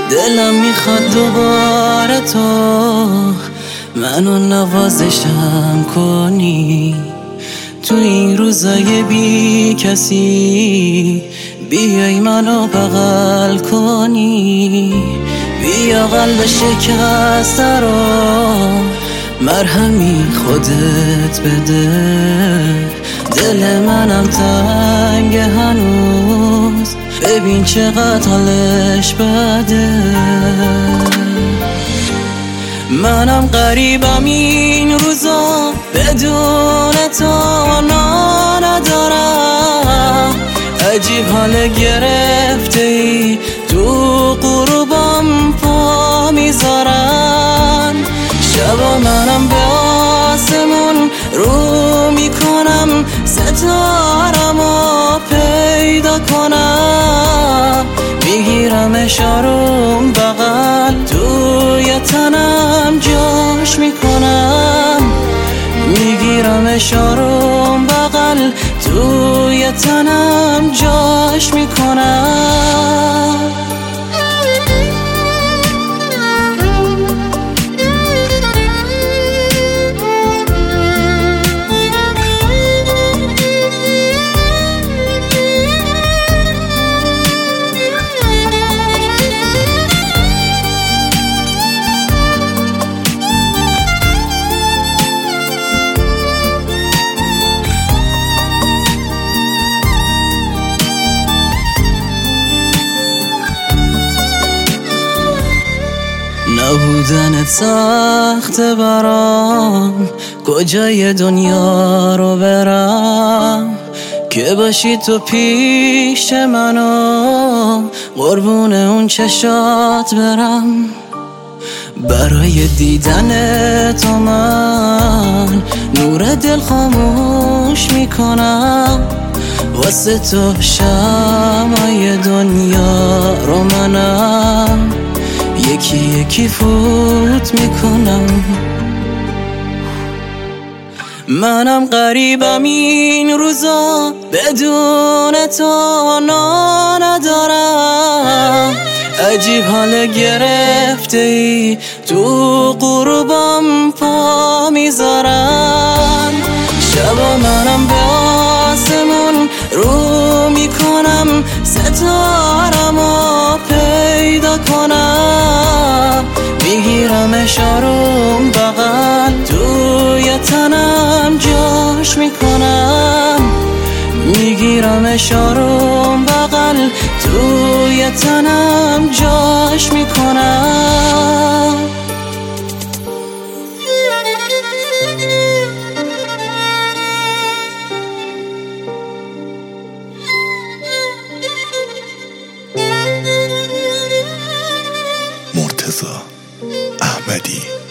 دلم میخواد دوباره تو منو نوازشم کنی تو این روزای بی کسی، بیای منو بغل کنی، بیا قلب شکسته رو مرهمی خودت بده. دل منم تنگ هنوز، ببین چقدر حالش بده. منم غریبم این روزا، بدون تو ندارم. عجیب حال گرفته ای، تو غروبم پا میذارن. شبا منم به آسمون رو میکنم، ستارمو پیدا کنم. میگیرم اشارم بغل، توی تنم جاش میکنم. میگیرم اشارم بغل، توی تنم جاش میکنم. نبودنت سخته برام، کجای دنیا رو برم که باشی تو پیش منو، قربون اون چشات برم. برای دیدن تو من نور دل خاموش میکنم، واسه تو شمعای دنیا رو منم یکی یکی فوت میکنم. منم غریبم این روزا، بدون تو ندارم. عجیب حال گرفته ای، تو غروبم پا میذارن. شبا منم به آسمون رو میکنم، ستارمو پیدا کنم. میگیرم اشارم بغل، توی تنم جاش میکنم. میگیرم اشارم بغل، توی تنم جاش میکنم. مرتضی احمدی.